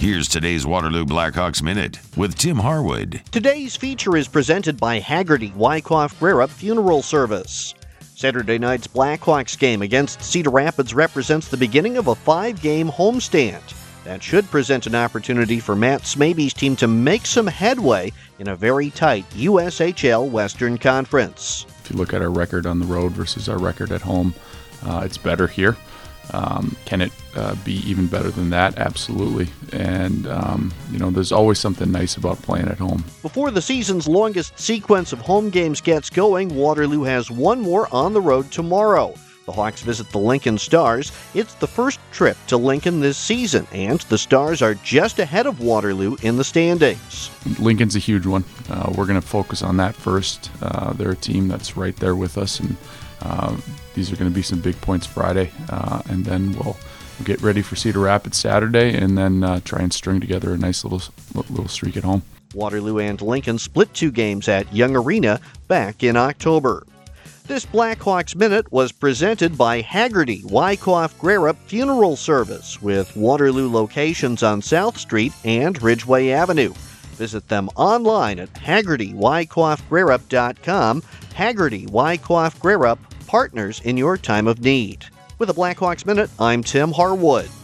Here's today's Waterloo Blackhawks Minute with Tim Harwood. Today's feature is presented by Haggerty Wyckoff Brerup Funeral Service. Saturday night's Blackhawks game against Cedar Rapids represents the beginning of a 5-game homestand. That should present an opportunity for Matt Smaby's team to make some headway in a very tight USHL Western Conference. If you look at our record on the road versus our record at home, it's better here. Can it be even better than that? Absolutely. And, there's always something nice about playing at home. Before the season's longest sequence of home games gets going, Waterloo has one more on the road tomorrow. The Hawks visit the Lincoln Stars. It's the first trip to Lincoln this season, and the Stars are just ahead of Waterloo in the standings. Lincoln's a huge one. We're going to focus on that first. They're a team that's right there with us, and these are going to be some big points Friday, and then we'll get ready for Cedar Rapids Saturday, and then try and string together a nice little streak at home. Waterloo and Lincoln split 2 games at Young Arena back in October. This Blackhawks Minute was presented by Haggerty Wyckoff Brerup Funeral Service with Waterloo locations on South Street and Ridgeway Avenue. Visit them online at HaggertyWyckoffBrerup.com. Haggerty Wyckoff Brerup, partners in your time of need. With a Blackhawks Minute, I'm Tim Harwood.